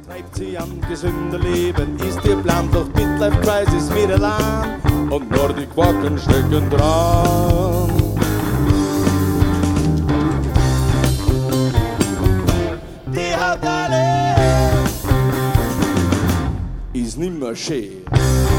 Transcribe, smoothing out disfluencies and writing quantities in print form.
Treibt sie an gesünder Leben, ist ihr Plan, doch Midlife Crisis wieder lang und nur die Quacken stecken dran. Die hat alles, ist nimmer schön.